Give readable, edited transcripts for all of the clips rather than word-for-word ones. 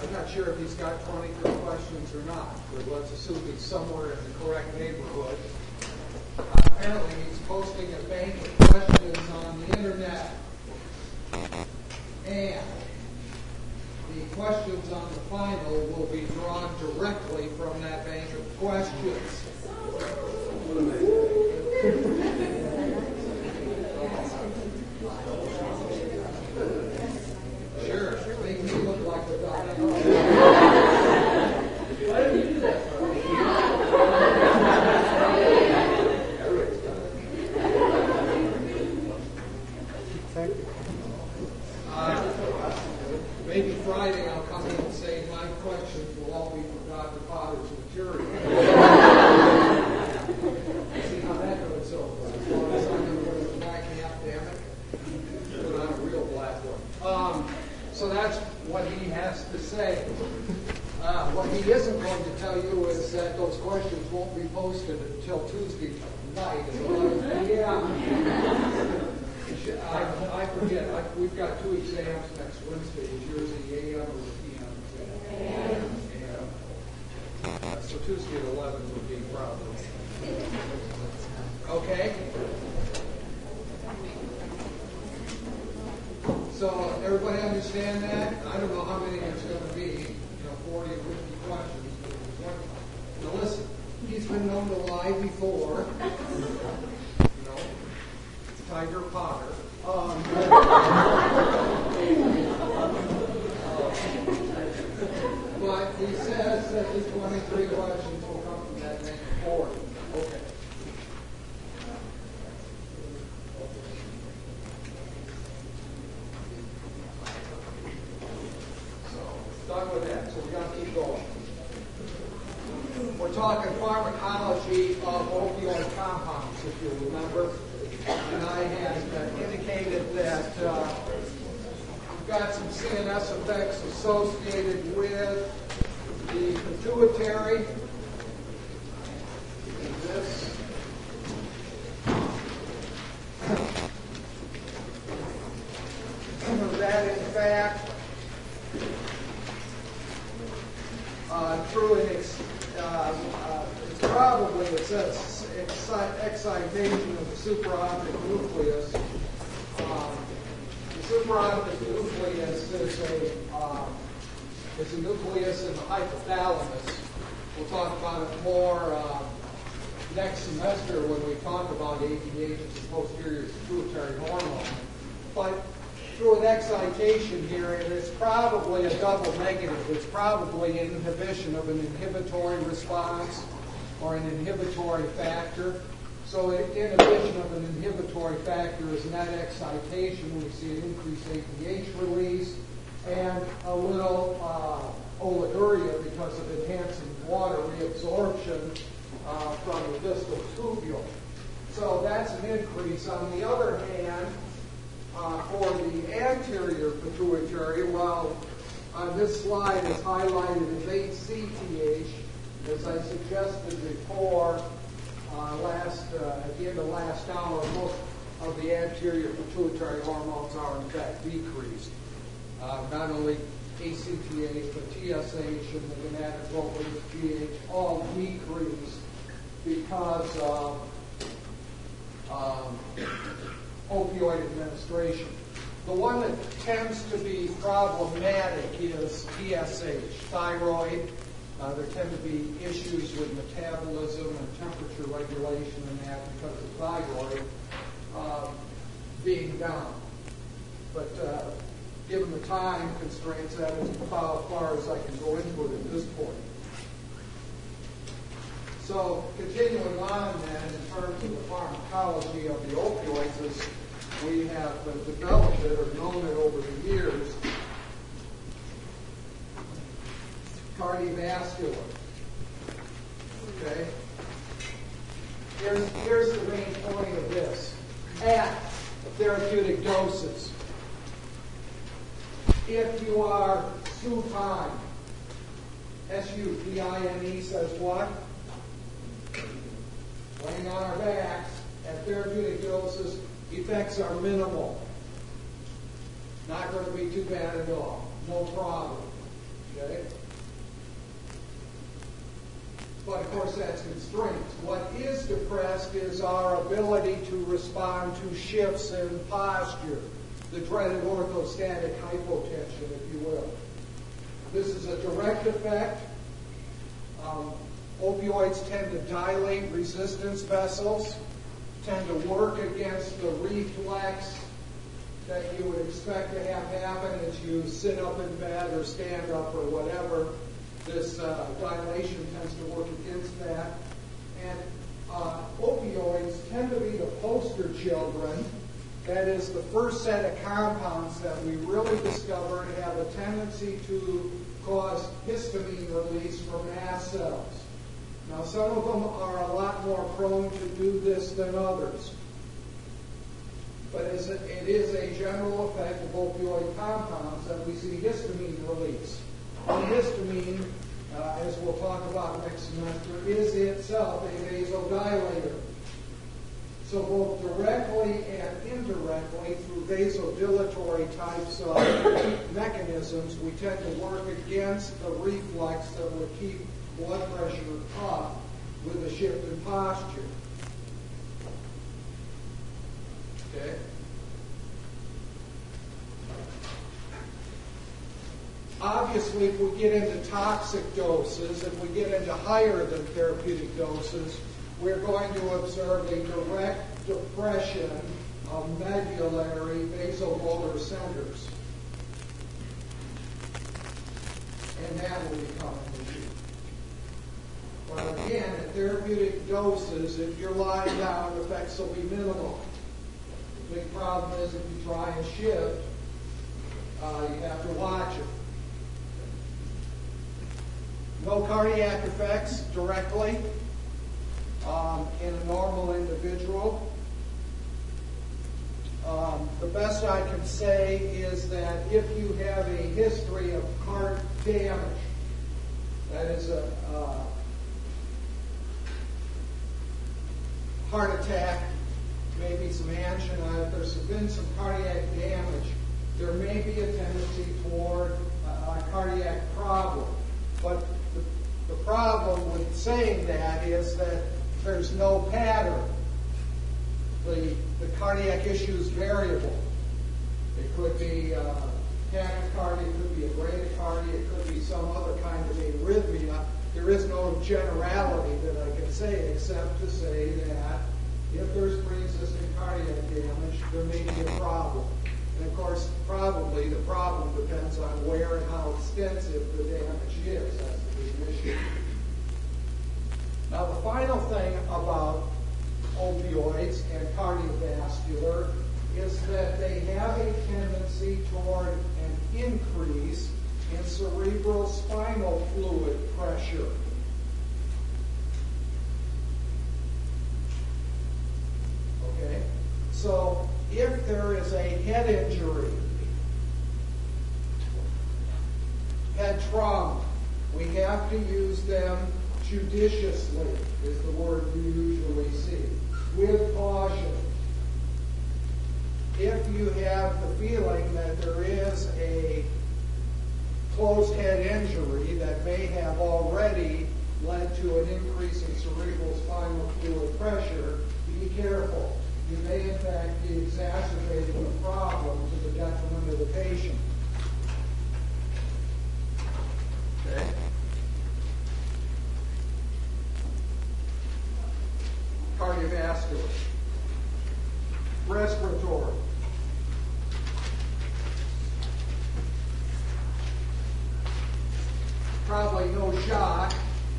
I'm not sure if he's got 23 questions or not, but let's assume he's somewhere in the correct neighborhood. Apparently he's posting a bank of questions on the internet. And the questions on the final will be drawn directly from that bank of questions. Sure, make me look like a doctor. Maybe Friday I'll come in and say my questions will all be for Dr. Potter's material. See how that goes over. As long as I'm going to wear a black hat, damn it. Put on a real black one. So that's what he has to say. What he isn't going to tell you is that those questions won't be posted until Tuesday night at 11 p.m. I forget. We've got 2 exams next Wednesday. Is yours the AM or the PM exam? AM. So Tuesday at 11 would be probably. Okay? So everybody understand that? I don't know how many it's going to be. 40 or 50 questions. Now listen, he's been known to lie before. Tiger Potter. But he says that the 23 questions will come from that bank of 40. Okay. So, done with that. So we got to keep going. We're talking pharmacology of opioid compounds, if you remember. And I had indicated that we've got some CNS effects associated with the pituitary. This. That, in fact, through an probably it says excitation of the supraoptic nucleus. The supraoptic nucleus is a nucleus in the hypothalamus. We'll talk about it more next semester when we talk about ADH as a posterior pituitary hormone. But through an excitation here, and it's probably a double negative. It's probably inhibition of an inhibitory response or an inhibitory factor. So inhibition of an inhibitory factor is net excitation. We see an increased ADH release and a little oliguria because of enhancing water reabsorption from the distal tubule. So that's an increase. On the other hand, for the anterior pituitary, while on this slide is highlighted as HCTH, as I suggested before, at the end of last hour, most of the anterior pituitary hormones are in fact decreased. Not only ACTH, but TSH and the gonadotropin GH all decreased because of opioid administration. The one that tends to be problematic is TSH, thyroid. There tend to be issues with metabolism and temperature regulation and that because of thyroid being down. But given the time constraints, that is about as far as I can go into it at this point. So continuing on then, in terms of the pharmacology of the opioids, as we have developed it or known it over the years, cardiovascular. Okay? Here's the main point of this. At therapeutic doses, if you are supine, S-U-P-I-N-E says what? Laying on our backs at therapeutic doses, effects are minimal. Not going to be too bad at all. No problem. Okay? of course, that's constraints. What is depressed is our ability to respond to shifts in posture, the dreaded orthostatic hypotension, if you will. This is a direct effect. Opioids tend to dilate resistance vessels, tend to work against the reflex that you would expect to have happen as you sit up in bed or stand up or whatever. This dilation tends to work against that. And opioids tend to be the poster children. That is the first set of compounds that we really discovered have a tendency to cause histamine release from mast cells. Now, some of them are a lot more prone to do this than others. But it is a general effect of opioid compounds that we see histamine release. And histamine, as we'll talk about next semester, is itself a vasodilator. So both directly and indirectly, through vasodilatory types of mechanisms, we tend to work against the reflex that would keep blood pressure up with a shift in posture. Okay? Obviously, if we get into toxic doses, if we get into higher than therapeutic doses, we're going to observe a direct depression of medullary vasomotor centers. And that will become an issue. Well, again, at therapeutic doses, if you're lying down, the effects will be minimal. The big problem is if you try and shift, you have to watch it. No cardiac effects directly in a normal individual. The best I can say is that if you have a history of heart damage, that is a heart attack, maybe some angina, if there's been some cardiac damage, there may be a tendency toward a cardiac problem. But the problem with saying that is that there's no pattern. The cardiac issue is variable. It could be tachycardia, it could be a bradycardia, it could be some other kind of arrhythmia. There is no generality that I can say except to say that if there's pre-existing cardiac damage, there may be a problem. And of course, probably the problem depends on where and how extensive the damage is. That's the big issue. Now, the final thing about opioids and cardiovascular is that they have a tendency toward an increase in cerebral spinal fluid pressure. Okay? So, if there is a head injury, head trauma, we have to use them judiciously, is the word we usually see, with caution. If you have the feeling that there is a closed head injury that may have already led to an increase in cerebral spinal fluid pressure, be careful. You may, in fact, be exacerbating the problem to the detriment of the patient. Okay? Cardiovascular. Respiratory. Probably no shock.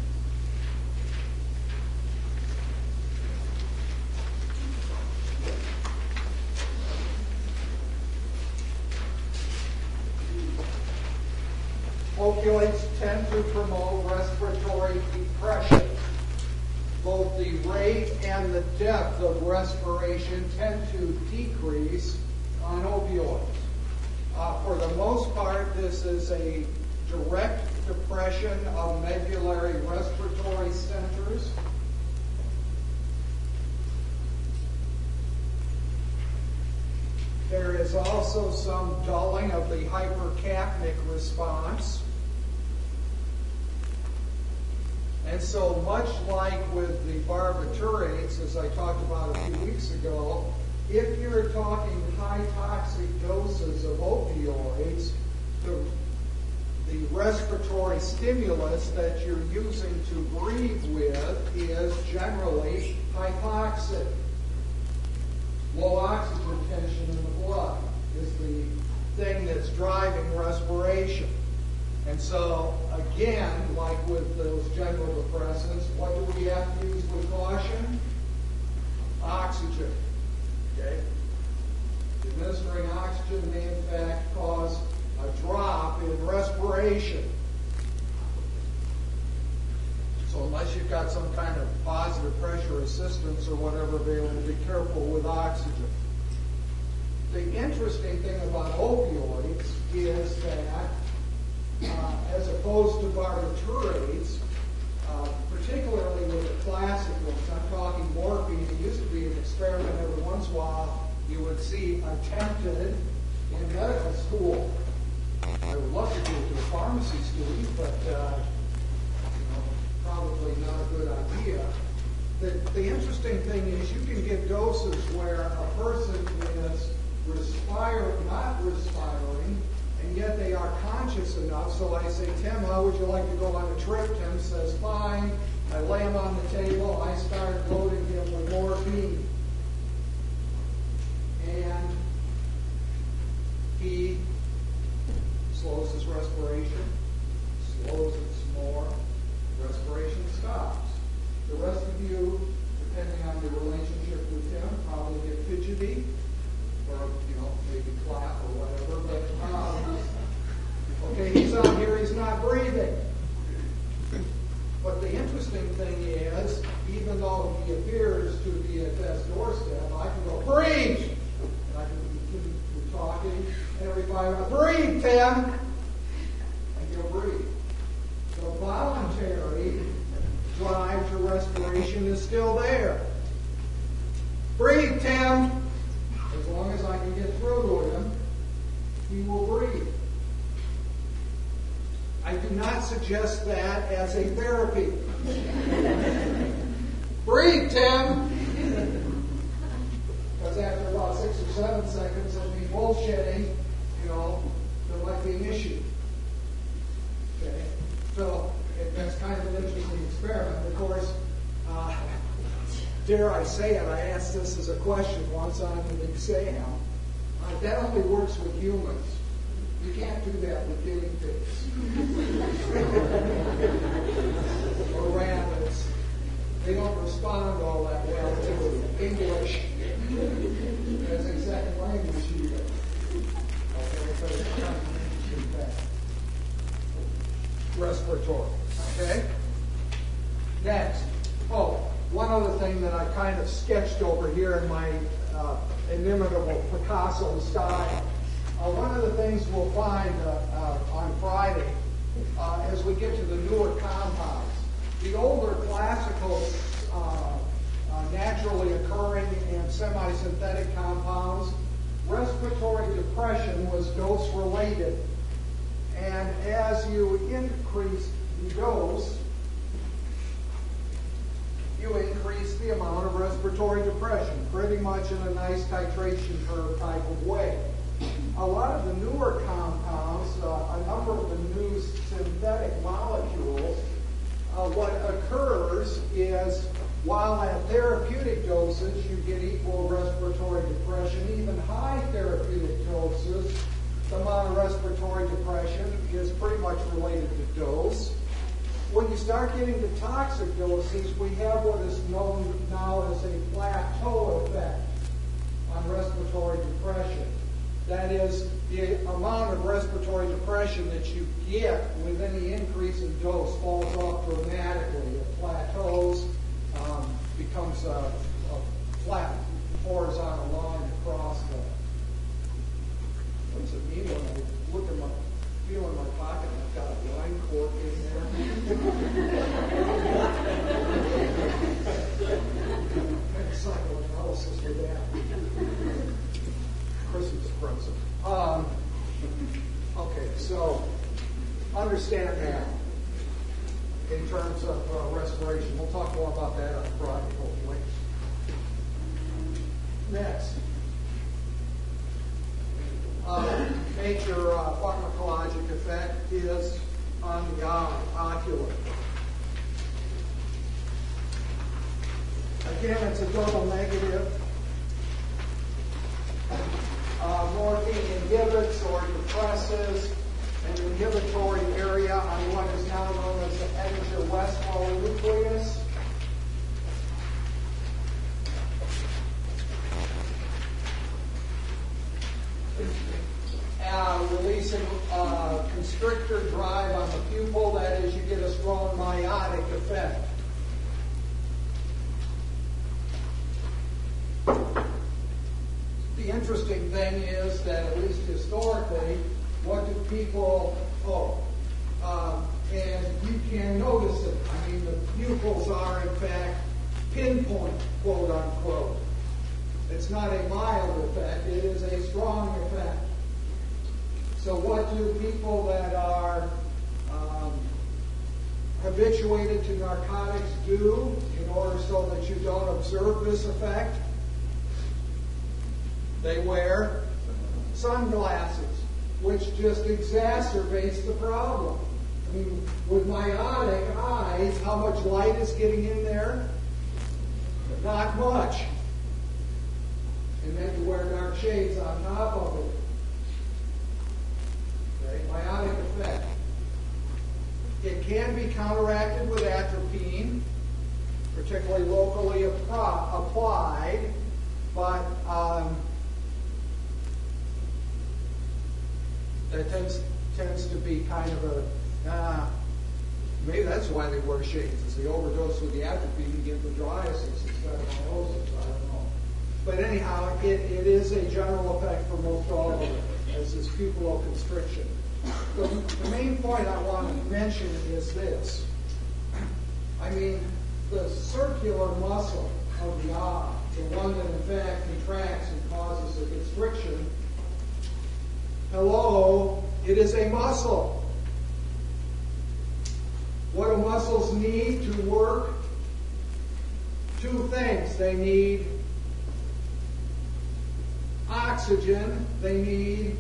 Opioids tend to promote respiratory depression. Both the rate and the depth of respiration tend to decrease on opioids. For the most part, this is a direct depression of medullary respiratory centers. There is also some dulling of the hypercapnic response. And so much like with the barbiturates, as I talked about a few weeks ago, if you're talking high toxic doses of opioids, the respiratory stimulus that you're using to breathe with is generally hypoxic. Low oxygen tension in the blood is the thing that's driving respiration. And so, again, like with those general depressants, what do we have to use with caution? Oxygen. Okay? Administering oxygen may in fact cause a drop in respiration. So unless you've got some kind of positive pressure assistance or whatever available, be careful with oxygen. The interesting thing about opioids is that as opposed to barbiturates, particularly with the classic ones, I'm talking morphine, it used to be an experiment every once in a while you would see attempted in medical school. I would love to do it to a pharmacy student, but probably not a good idea. The interesting thing is you can get doses where a person is not respiring, and yet they are conscious enough. So I say, Tim, how would you like to go on a trip? Tim says, fine. I lay him on the table. I start loading him with morphine. And he slows his respiration, slows it some more, respiration stops. The rest of you, depending on your relationship with him, probably get fidgety, or, maybe clap or whatever, but, okay, he's out here, he's not breathing. But the interesting thing is, even though he appears to be at death's doorstep, I can go, breathe! And I can continue talking, and everybody goes, breathe, Tim! And he'll breathe. The voluntary drive to respiration is still there. Breathe, Tim! As long as I can get through to him, he will breathe. I do not suggest that as a therapy. Breathe, Tim! Because after about 6 or 7 seconds of me bullshitting, there might be an issue. Okay? So that's kind of an interesting experiment. Of course, dare I say it, I asked this as a question once on an exam. That only works with humans. You can't do that with guinea pigs. Or rabbits. They don't respond all that well to English as a second language either. Respiratory. Okay? Next. One other thing that I kind of sketched over here in my inimitable Picasso style. One of the things we'll find on Friday as we get to the newer compounds, the older classical naturally occurring and semi-synthetic compounds, respiratory depression was dose-related. And as you increase the dose, you increase the amount of respiratory depression, pretty much in a nice titration curve type of way. A lot of the newer compounds, a number of the new synthetic molecules, what occurs is while at therapeutic doses you get equal respiratory depression, even high therapeutic doses, the amount of respiratory depression is pretty much related to dose. When you start getting to toxic doses, we have what is known now as a plateau effect on respiratory depression. That is, the amount of respiratory depression that you get with any increase in dose falls off dramatically. It plateaus, becomes a flat horizontal line across the... What does it mean when I look at feel in my pocket and I've got a wine cork in there? Make psychoanalysis with that. Christmas present. Okay, so understand that. in terms of respiration. We'll talk more about that on Friday, hopefully. Next. Major pharmacologic effect is on the eye, ocular. Again, it's a double negative. Morphine inhibits or depresses an inhibitory area on what is now known as the Edinger-Westphal nucleus. Releasing constrictor drive on the pupil, that is, you get a strong miotic effect. The interesting thing is that, at least historically, what do people, and you can notice it. I mean, the pupils are, in fact, pinpoint, quote unquote. It's not a mild effect, it is a strong effect. So what do people that are habituated to narcotics do in order so that you don't observe this effect? They wear sunglasses, which just exacerbates the problem. I mean, with miotic eyes, how much light is getting in there? Not much. And then you wear dark shades on top of it. Okay, miotic effect. It can be counteracted with atropine, particularly locally applied, but that tends to be kind of a, maybe that's why they wear shades. It's the overdose with the atropine, you get the psoriasis instead of miosis, I don't know. But anyhow, it is a general effect for most all of it, as is pupillar constriction. The main point I want to mention is this. I mean, the circular muscle of the eye, the one that in fact contracts and causes a constriction, hello, it is a muscle. What do muscles need to work? Two things. They need oxygen. They need,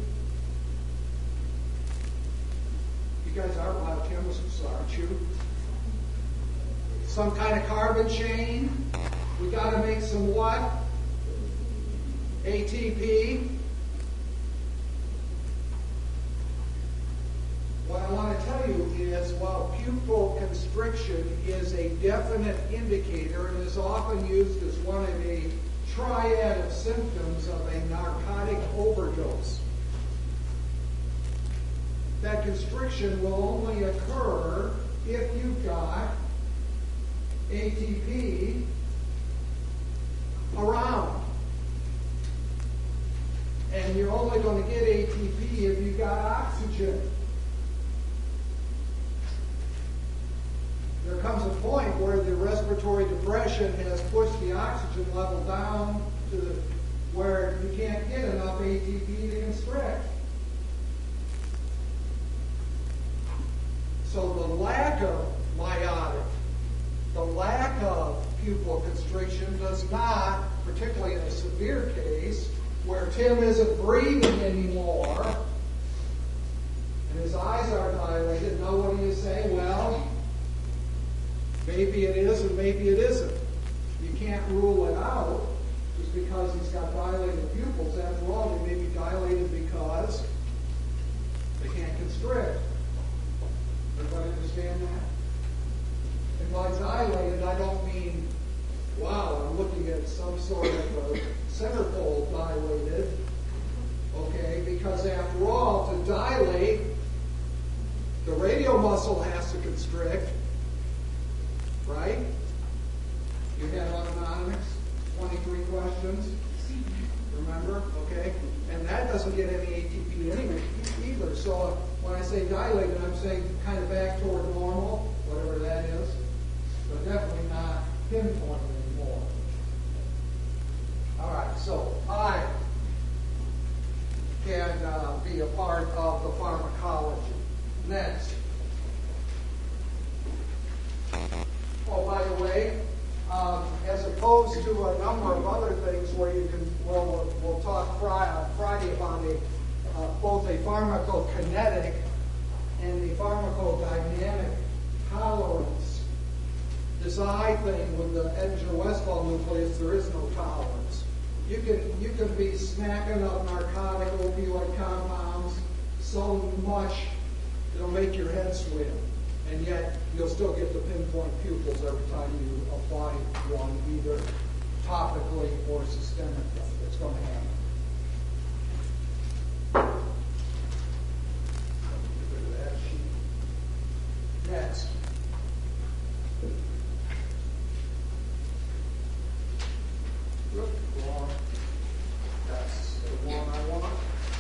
you guys are biochemists, aren't you? Some kind of carbon chain. We got to make some what? ATP. What I want to tell you is, while pupil constriction is a definite indicator and is often used as one of a triad of symptoms of a narcotic overdose, that constriction will only occur if you've got ATP around. And you're only going to get ATP if you've got oxygen. There comes a point where the respiratory depression has pushed the oxygen level down to where you can't get enough ATP to constrict. So the lack of miotic, the lack of pupil constriction does not, particularly in a severe case, where Tim isn't breathing anymore and his eyes are dilated, now what do you say? Well, maybe it is and maybe it isn't. You can't rule it out just because he's got dilated pupils. After all, they may be dilated because they can't constrict. Everybody understand that? And by dilated, I don't mean, wow, I'm looking at some sort of a centerfold dilated. Okay, because after all, to dilate, the radial muscle has to constrict. Right? You had autonomics, 23 questions. Remember? Okay? And that doesn't get any ATP anyway either. So when I say dilated, I'm saying kind of back toward normal, whatever that is. But definitely not pinpoint anymore. All right, so I can be a part of the pharmacology. Next. opposed to a number of other things where you can, we'll talk Friday about both a pharmacokinetic and a pharmacodynamic tolerance. This I thing with the Edinger-Westphal nucleus, there is no tolerance. You can be smacking up narcotic opioid compounds so much it'll make your head swim, and yet you'll still get the pinpoint pupils every time you apply one, either topically or systemically. It's going to happen. Get rid of that sheet. Next. Wrong. That's the one I want.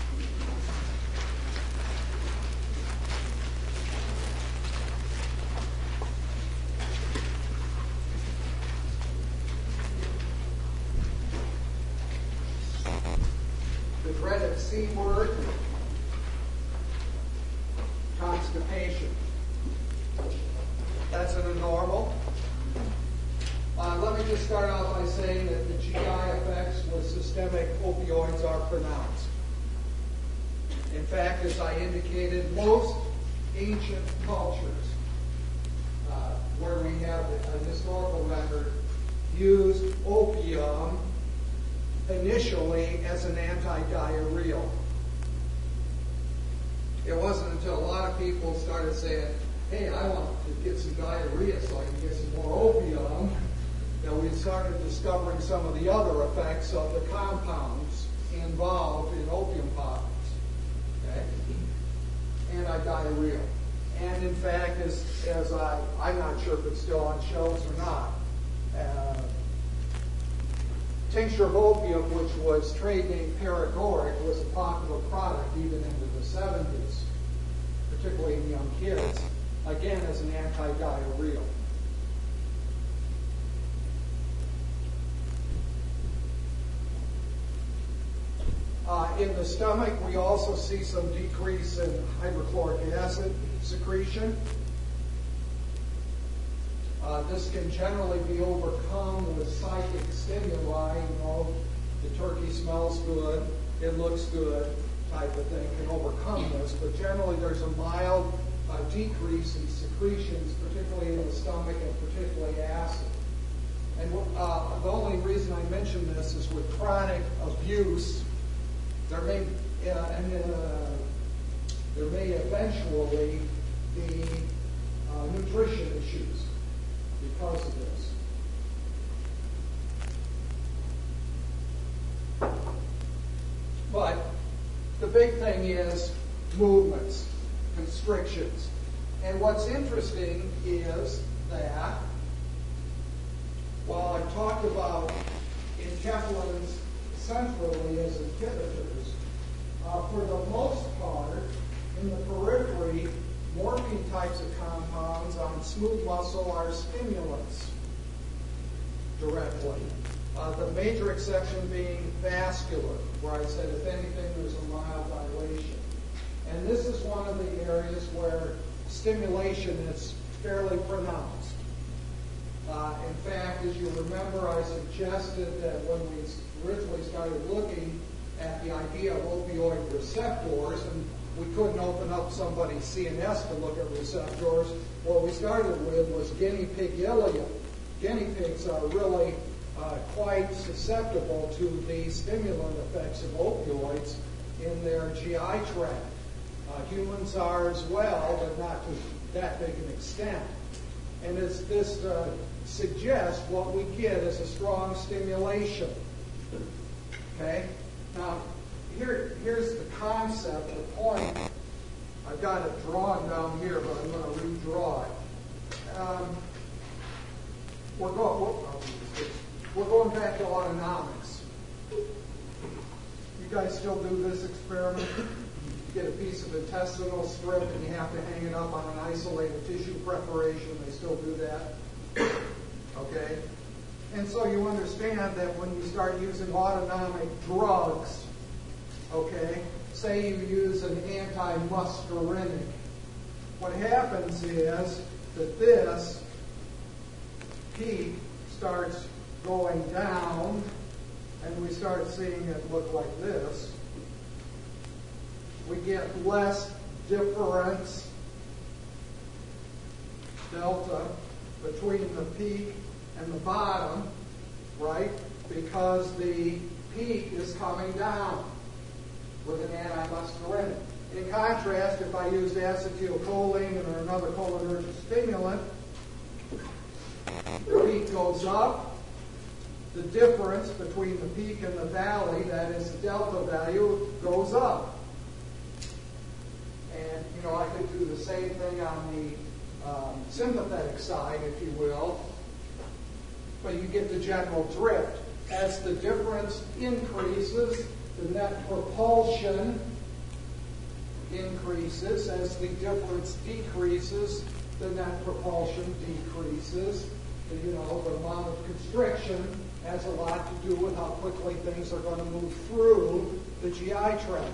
The dreaded C word, constipation. That's in a normal. Let me just start out by saying that the GI effects with systemic opioids are pronounced. In fact, as I indicated, most ancient cultures where we have a historical record used opium initially as an anti-diarrheal. It wasn't until a lot of people started saying, hey, I want to get some diarrhea so I can get some more opium, that we started discovering some of the other effects of the compounds involved in opium poppers. Okay? Anti-diarrheal. And in fact, I'm not sure if it's still on shelves or not, tincture of opium, which was trade name Paregoric, was a popular product even into the 70s, particularly in young kids, again as an anti-diarrheal. In the stomach, we also see some decrease in hydrochloric acid secretion. This can generally be overcome with psychic stimuli. You know, the turkey smells good, it looks good, type of thing can overcome this. But generally, there's a mild decrease in secretions, particularly in the stomach and particularly acid. And the only reason I mention this is with chronic abuse, there may eventually be nutrition issues because of this. But the big thing is movements, constrictions. And what's interesting is that while I talked about enkephalins centrally as inhibitors, for the most part, in the periphery, morphine types of compounds on smooth muscle are stimulants directly. The major exception being vascular, where I said if anything there's a mild dilation. And this is one of the areas where stimulation is fairly pronounced. In fact, as you remember, I suggested that when we originally started looking at the idea of opioid receptors, and we couldn't open up somebody's CNS to look at receptors, what we started with was guinea pig ileum. Guinea pigs are really quite susceptible to the stimulant effects of opioids in their GI tract. Humans are as well, but not to that big an extent. And as this suggests, what we get is a strong stimulation. Okay? Now, here's the concept, the point. I've got it drawn down here, but I'm going to redraw it. We're going back to autonomics. You guys still do this experiment? You get a piece of intestinal strip and you have to hang it up on an isolated tissue preparation. They still do that. Okay? And so you understand that when you start using autonomic drugs, okay, say you use an anti-muscarinic, what happens is that this peak starts going down, and we start seeing it look like this, we get less difference, delta, between the peak and the bottom, right? Because the peak is coming down with an antimuscarinic. In contrast, if I used acetylcholine or another cholinergic stimulant, the peak goes up. The difference between the peak and the valley, that is the delta value, goes up. And, I could do the same thing on the sympathetic side, if you will. But you get the general drift. As the difference increases, the net propulsion increases. As the difference decreases, the net propulsion decreases. The amount of constriction has a lot to do with how quickly things are going to move through the GI tract.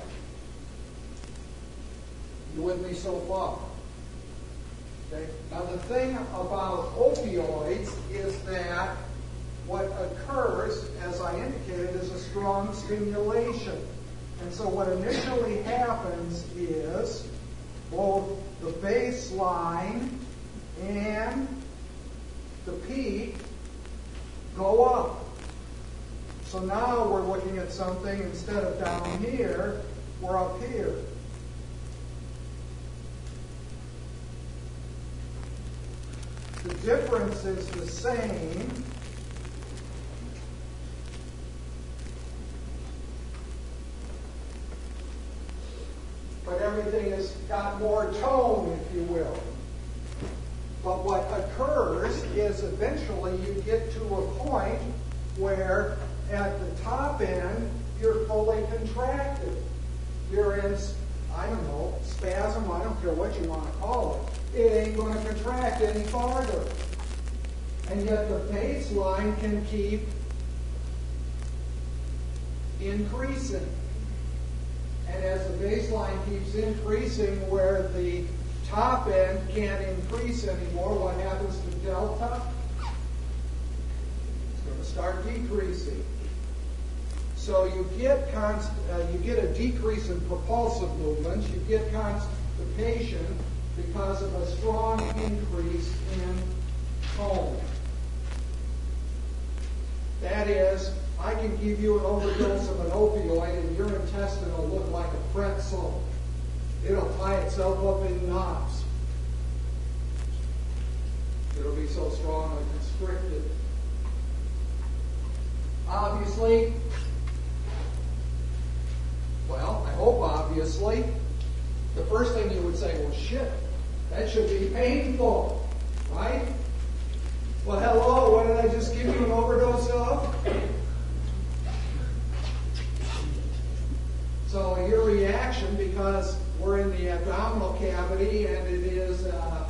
You with me so far? Okay. Now the thing about opioids is that what occurs, as I indicated, is a strong stimulation. And so what initially happens is both the baseline and the peak go up. So now we're looking at something, instead of down here, we're up here. The difference is the same, but everything has got more tone, if you will. But what occurs is eventually you get to a point where at the top end you're fully contracted. You're in, spasm, I don't care what you want to call it. It ain't going to contract any farther. And yet the baseline can keep increasing. And as the baseline keeps increasing where the top end can't increase anymore, what happens to delta? It's going to start decreasing. So you get a decrease in propulsive movements, you get constipation because of a strong increase in tone. That is, I can give you an overdose of an opioid and your intestine will look like a pretzel. It'll tie itself up in knots. It'll be so strongly constricted. Obviously, I hope obviously, the first thing you would say, well, shit, that should be painful, right? Well, hello, what did I just give you an overdose of? So your reaction, because we're in the abdominal cavity and it is a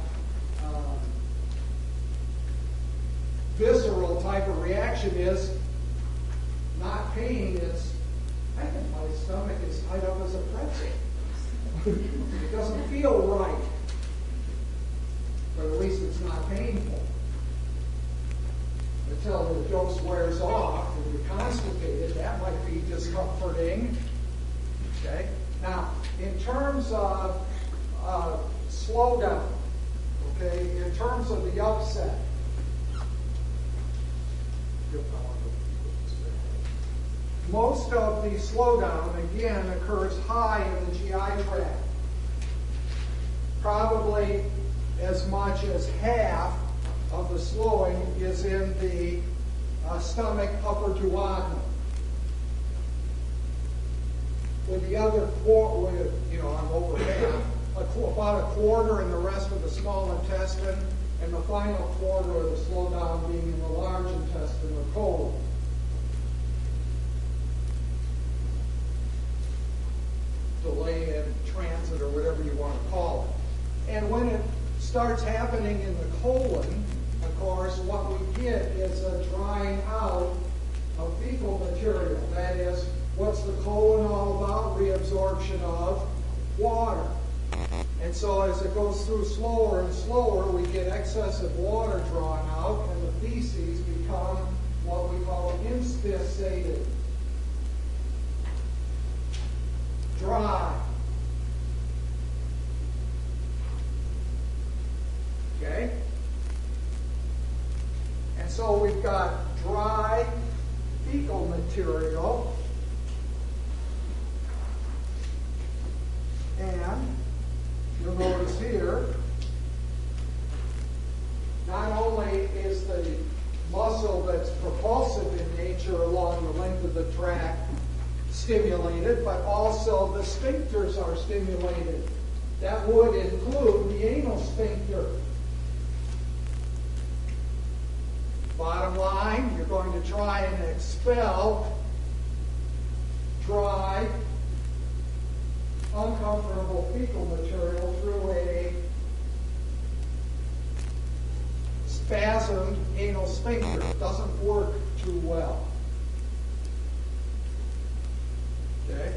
visceral type of reaction, is not pain, it's, I think my stomach is tied up as a pretzel. It doesn't feel right. But at least it's not painful. Until the dose wears off and you're constipated, that might be discomforting. Okay? Now, in terms of slowdown, okay, in terms of the upset, most of the slowdown, again, occurs high in the GI tract. Probably as much as half of the slowing is in the stomach upper duodenum. With the other quarter, I'm over half, about a quarter in the rest of the small intestine, and the final quarter of the slowdown being in the large intestine or colon. Delay in transit or whatever you want to call it. And when it starts happening in the colon, of course, what we get is a drying out of fecal material. That is, what's the colon all about? Reabsorption of water. And so as it goes through slower and slower, we get excessive water drawn out, and the feces become what we call inspissated, dry. Okay? And so we've got dry fecal material, and you'll notice here, not only is the muscle that's propulsive in nature along the length of the tract stimulated, but also the sphincters are stimulated. That would include the anal sphincter. Bottom line, you're going to try and expel dry, uncomfortable fecal material through a spasmed anal sphincter. It doesn't work too well. Okay?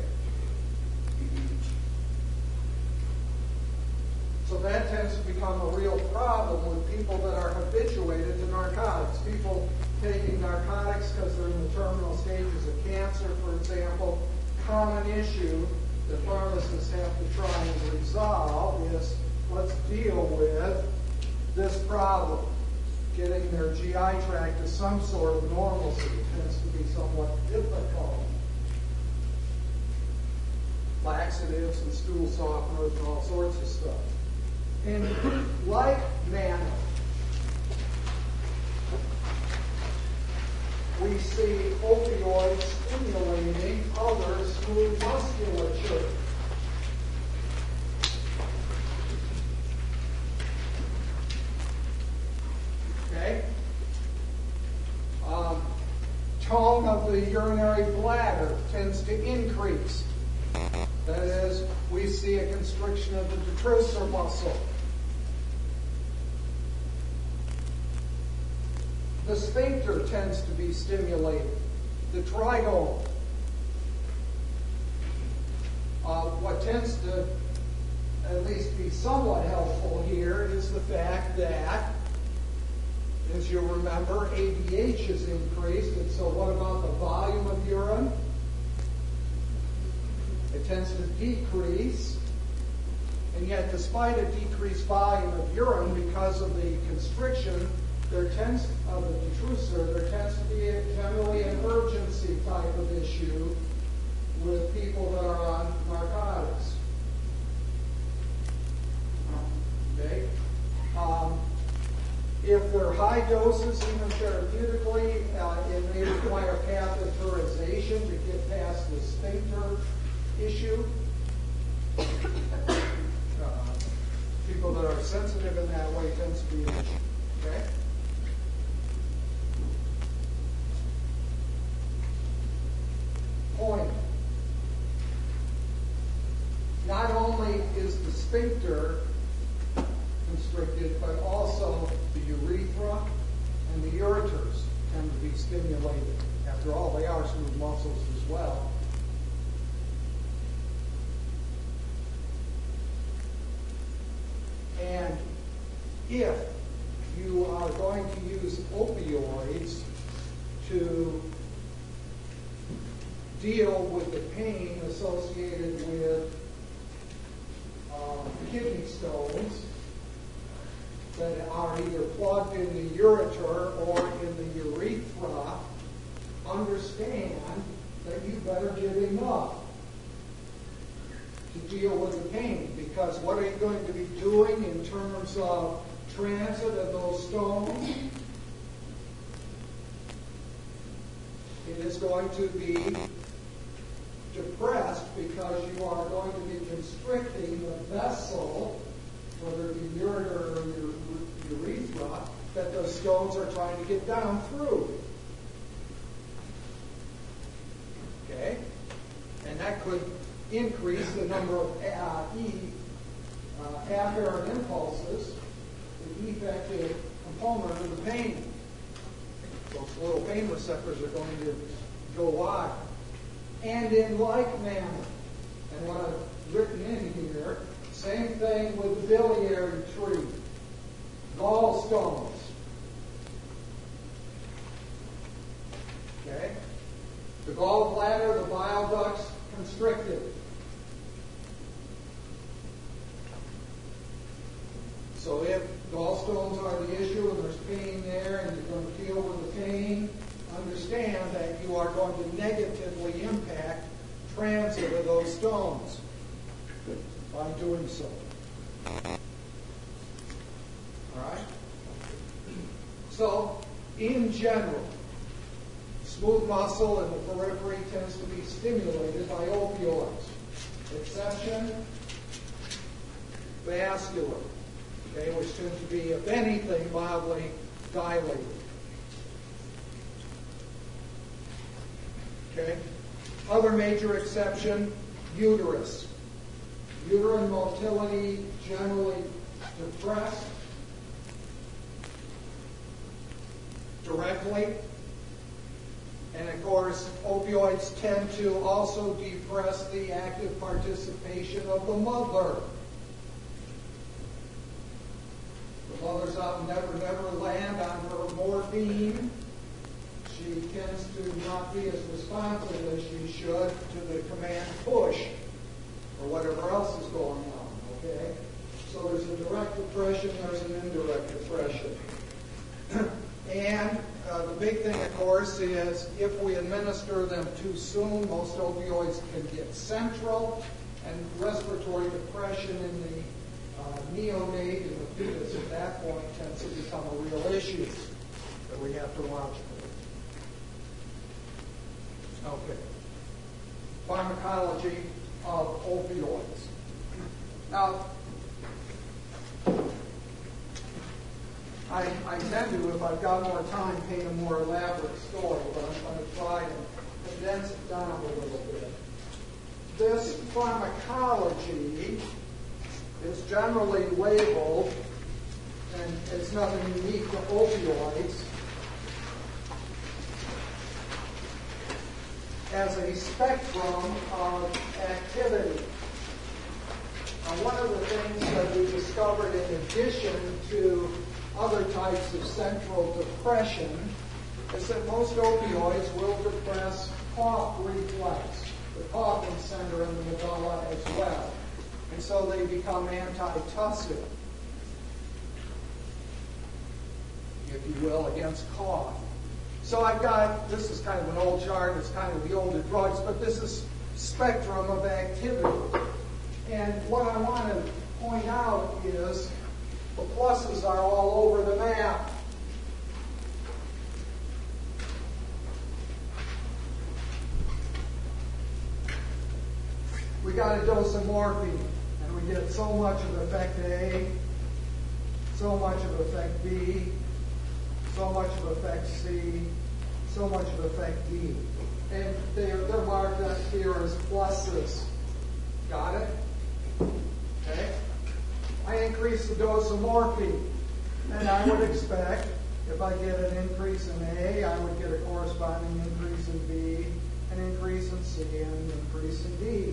So that tends to become a real problem with people that are habituated to narcotics. People taking narcotics because they're in the terminal stages of cancer, for example. Common issue that pharmacists have to try and resolve is, let's deal with this problem. Getting their GI tract to some sort of normalcy tends to be somewhat difficult. Laxatives and stool softeners and all sorts of stuff. In like manner, we see opioids stimulating other smooth musculature. Okay? Tone of the urinary bladder tends to increase. That is, we see a constriction of the detrusor muscle. The sphincter tends to be stimulated. The trigone. What tends to at least be somewhat helpful here is the fact that, as you remember, ADH is increased, and so what about the volume of urine? It tends to decrease, and yet despite a decreased volume of urine because of the constriction of the detrusor, there tends to be generally an urgency type of issue with people that are on narcotics. Okay? If they're high doses, even therapeutically, it may require catheterization to get past the sphincter issue. People that are sensitive in that way tends to be an issue. Okay? Point. Not only is the sphincter constricted, but also the urethra and the ureters tend to be stimulated. After all, they are smooth muscles as well. And if you are going to use opioids to deal with the pain associated with kidney stones that are either plugged in the ureter or in the urethra, understand that you better give enough to deal with the pain, because what are you going to be doing in terms of transit of those stones? It is going to be depressed because you are going to be constricting the vessel, whether it be ureter or urethra, that those stones are trying to get down through. Okay? And that could increase the number of afferent impulses, the effective component of the pain. Those little pain receptors are going to go wide. And in like manner, and what I've written in here, same thing with the biliary tree, gallstones. So if gallstones are the issue and there's pain there and you're going to deal with the pain, understand that you are going to negatively impact transit of those stones by doing so. All right? So, in general, smooth muscle in the periphery tends to be stimulated by opioids. Exception, vascular, okay, which tends to be, if anything, mildly dilated. Okay? Other major exception, uterus. Uterine motility generally depressed directly. And of course, opioids tend to also depress the active participation of the mother. The mother's out in Never Land on her morphine. She tends to not be as responsive as she should to the command push or whatever else is going on, okay? So there's a direct depression, there's an indirect depression. And the big thing, of course, is if we administer them too soon, most opioids can get central, and respiratory depression in the neonate and the fetus at that point tends to become a real issue that we have to watch for. Okay. Pharmacology of opioids. Now, I tend to, if I've got more time, paint a more elaborate story, but I'm going to try and condense it down a little bit. This pharmacology is generally labeled, and it's nothing unique to opioids, as a spectrum of activity. Now, one of the things that we discovered in addition to other types of central depression is that most opioids will depress cough reflex, the coughing center in the medulla as well. And so they become antitussive, if you will, against cough. So I've got, this is kind of an old chart, it's kind of the older drugs, but this is spectrum of activity. And what I want to point out is the pluses are all over the map. We got a dose of morphine, and we get so much of effect A, so much of effect B, so much of effect C, so much of effect D. And they're marked up here as pluses. Got it? Okay? I increase the dose of morphine, and I would expect if I get an increase in A, I would get a corresponding increase in B, an increase in C, and an increase in D.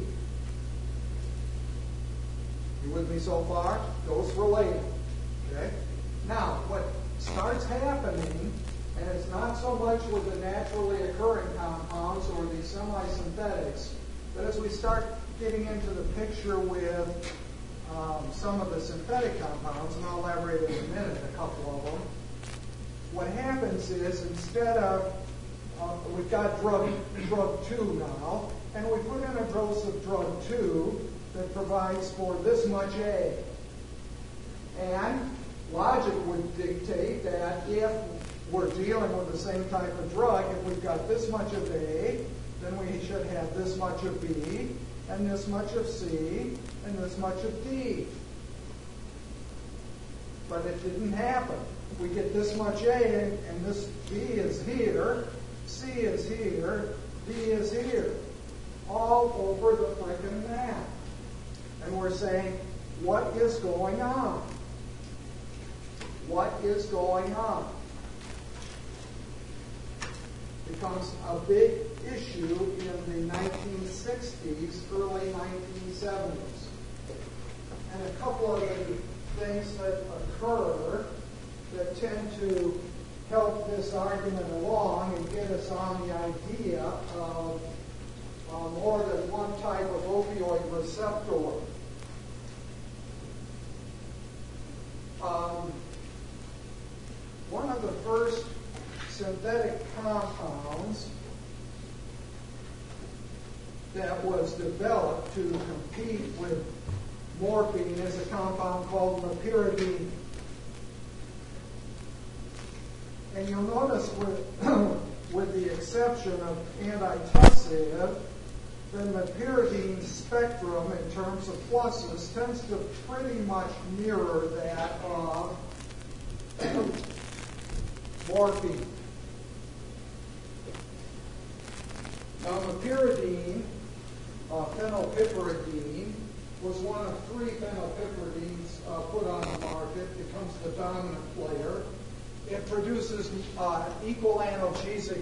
You with me so far? Dose related. Okay? Now, what starts happening, and it's not so much with the naturally occurring compounds or the semi-synthetics, but as we start getting into the picture with some of the synthetic compounds, and I'll elaborate in a minute, a couple of them, what happens is instead of, we've got drug 2 now, and we put in a dose of drug 2 that provides for this much A. And logic would dictate that if we're dealing with the same type of drug, if we've got this much of A, then we should have this much of B, and this much of C, and this much of D. But it didn't happen. We get this much A, and this B is here, C is here, D is here, all over the frickin' map. And we're saying, what is going on? What is going on? Becomes a big issue in the 1960s, early 1970s. And a couple of the things that occur that tend to help this argument along and get us on the idea of more than one type of opioid receptor. first synthetic compounds that was developed to compete with morphine is a compound called meperidine. And you'll notice with the exception of antitussive, the meperidine spectrum in terms of pluses tends to pretty much mirror that of morphine. Now, meperidine, phenylpiperidine, was one of 3 phenylpiperidines put on the market. It becomes the dominant player. It produces equal analgesic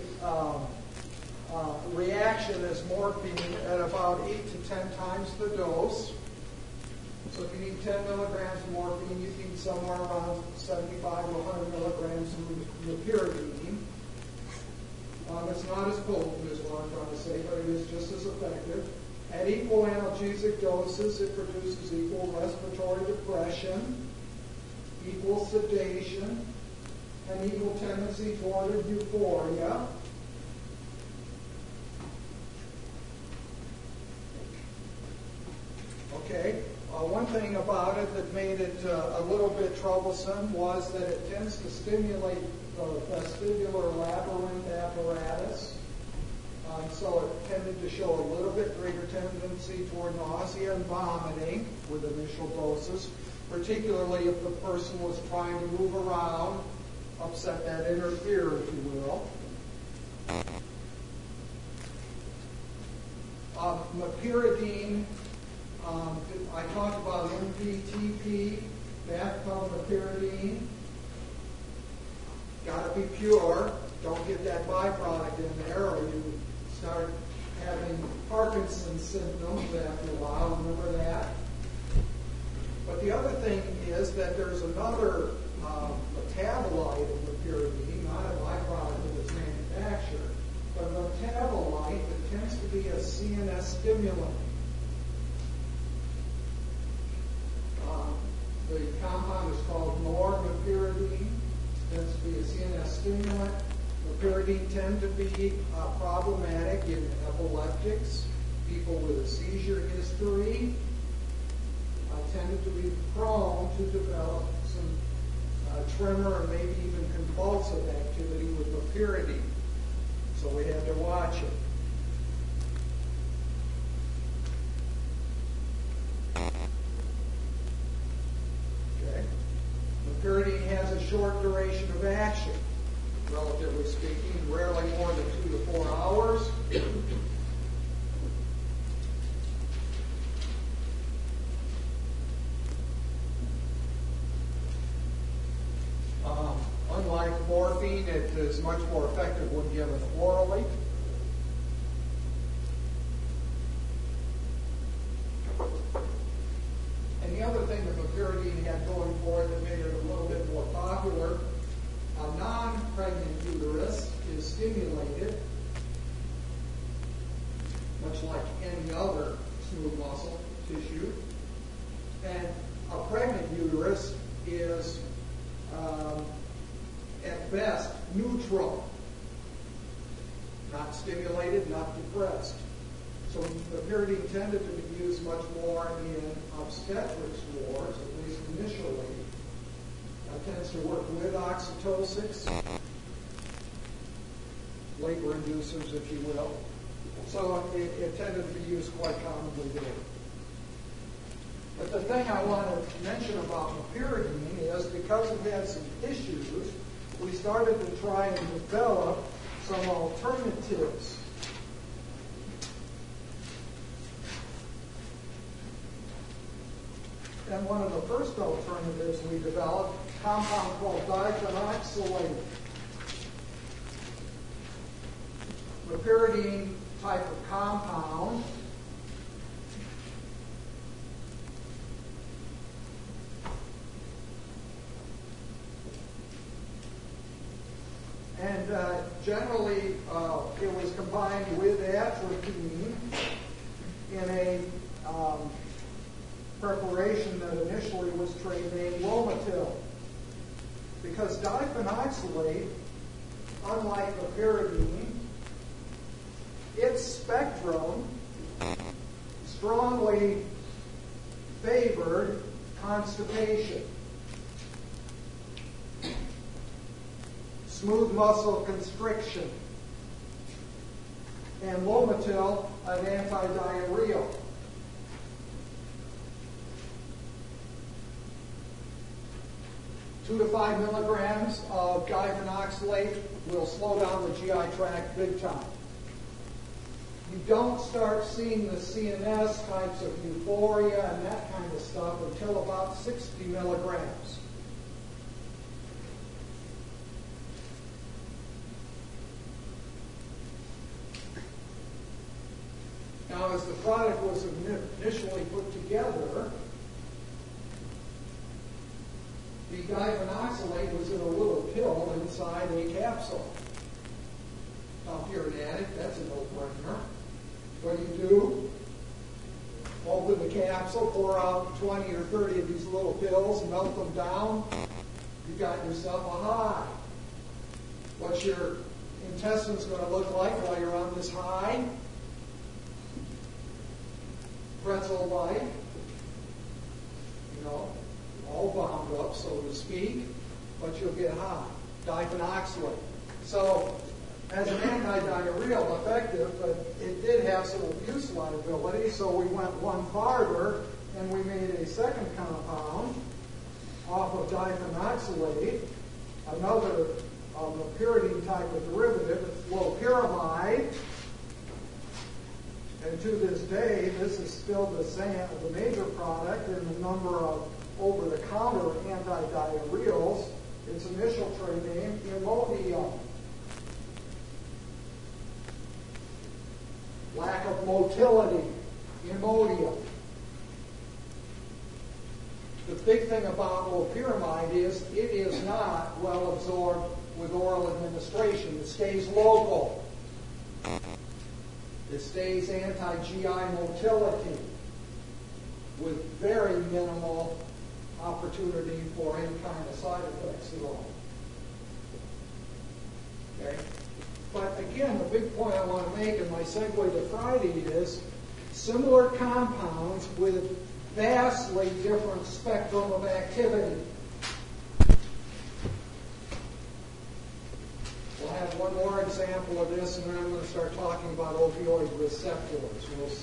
reaction as morphine at about 8 to 10 times the dose. So if you need 10 milligrams of morphine, you need somewhere around 75 to 100 milligrams of meperidine. It's not as potent as what I'm trying to say, but it is just as effective. At equal analgesic doses, it produces equal respiratory depression, equal sedation, and equal tendency toward euphoria. Okay. One thing about it that made it a little bit troublesome was that it tends to stimulate the vestibular labyrinth apparatus. So it tended to show a little bit greater tendency toward nausea and vomiting with initial doses, particularly if the person was trying to move around, upset that inner ear, if you will. Meperidine, I talked about MPTP, meperidine. Got to be pure. Don't get that byproduct in there, or you start having Parkinson's symptoms after a while. Remember that? But the other thing is that there's another metabolite of meperidine, not a byproduct of its manufacture, but a metabolite that tends to be a CNS stimulant. The compound is called normeperidine. It tends to be a CNS stimulant. Meperidine tend to be problematic in epileptics, people with a seizure history, tended to be prone to develop some tremor and maybe even convulsive activity with meperidine. So we had to watch it. Okay. Meperidine has a short duration of action, relatively speaking, rarely more than 2 to 4 hours. Unlike morphine, it is much more effective when given orally. And the other thing that meperidine had going for it that made it a little bit more popular, a non-pregnant uterus is stimulated, much like any other smooth muscle tissue. And a pregnant uterus is at best neutral, not stimulated, not depressed. So meperidine tended to be used much more in obstetrics wards, at least initially. It tends to work with oxytocics, labor inducers, if you will. So it tended to be used quite commonly there. But the thing I want to mention about meperidine is because it had some issues, we started to try and develop some alternatives. And one of the first alternatives we developed, a compound called dipenoxylate. Meperidine type of compound. And generally, it was combined with atropine in a preparation that initially was trade name Lomotil. Because diphenoxylate, unlike the pyridine, its spectrum strongly favored constipation, smooth muscle constriction, and Lomotil, an anti-diarrheal. Two to 5 milligrams of diphenoxylate will slow down the GI tract big time. You don't start seeing the CNS types of euphoria and that kind of stuff until about 60 milligrams. Now, as the product was initially put together, the diphenoxylate was in a little pill inside a capsule. Now, if you're an addict, that's a no-brainer. What do? Open the capsule, pour out 20 or 30 of these little pills, melt them down. You got yourself a high. What's your intestines going to look like while you're on this high? Pretzel-like, all bound up, so to speak, but you'll get high. Diphenoxylate. So, as an anti-diarrheal, effective, but it did have some abuse liability, so we went one farther and we made a second compound off of diphenoxylate, another of the pyridine type of derivative, loperamide. And to this day, this is still the major product in the number of over-the-counter anti-diarrheals. Its initial trade name, Imodium. Lack of motility, Imodium. The big thing about loperamide is it is not well absorbed with oral administration. It stays local. It stays anti-GI motility with very minimal opportunity for any kind of side effects at all. Okay? But again, the big point I want to make in my segue to Friday is similar compounds with vastly different spectrum of activity. We'll have one more example of this, and then I'm going to start talking about opioid receptors.